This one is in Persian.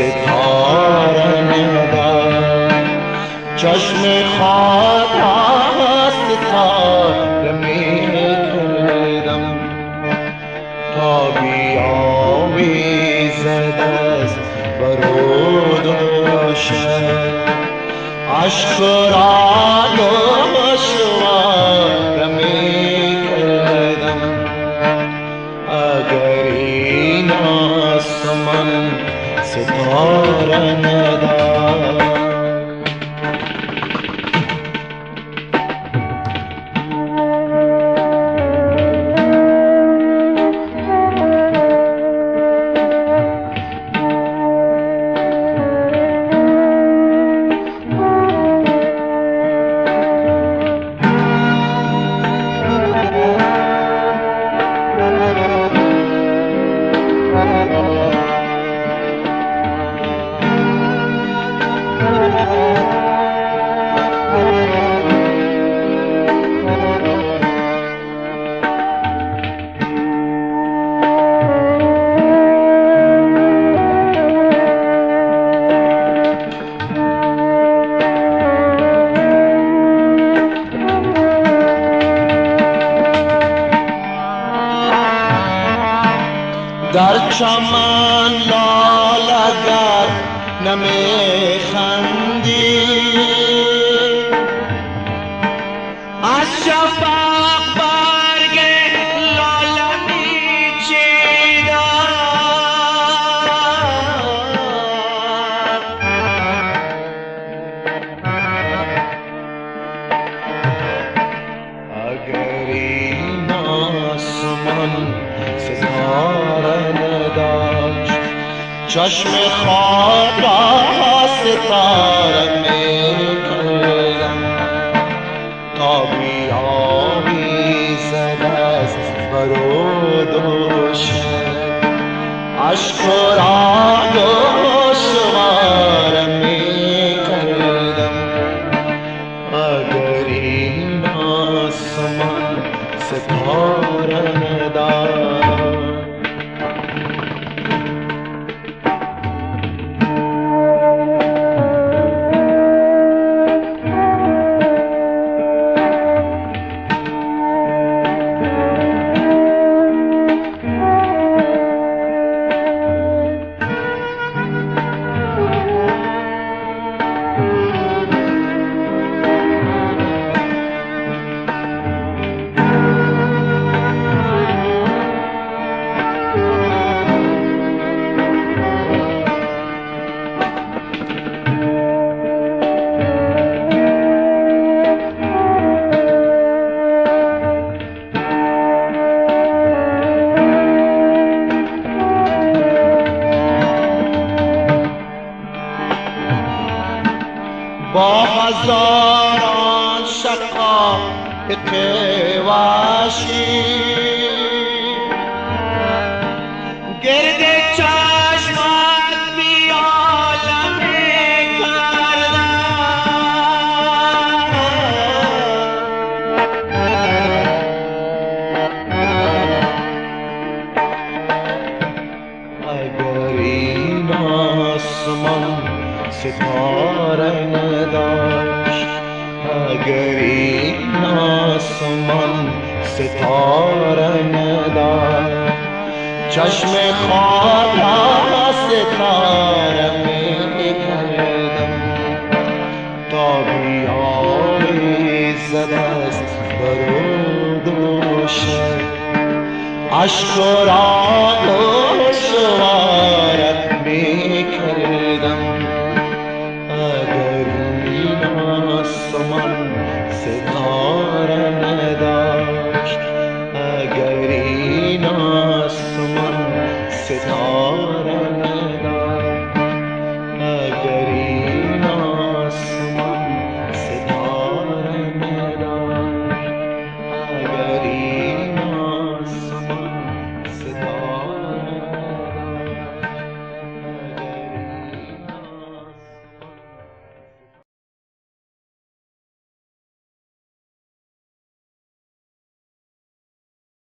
ستاره نداشت. چشم خواب را ستاره میکردم تا بیاویزد از برود و شب. عشق را گوشواره میکردم اگر این آسمان ستاره نداشت. در چمن لاله‌گر نمیخندی از شفق برگ لاله میچیدم اگر این آسمان ستاره نداشت. چشم خواب را ستاره میکردم تا بیاویزد از برود و شب. عشق را گوشواره میکردم اگر این آسمان ستاره نداشت. با هزاران شقایق وحشی گرد چشمت بیاله میکردم اگر این آسمان ستاره نداشت. اگر این آسمان ستاره نداشت. چشم خواب را ستاره میکردم تا بیاویزد از برود و شب. عشق را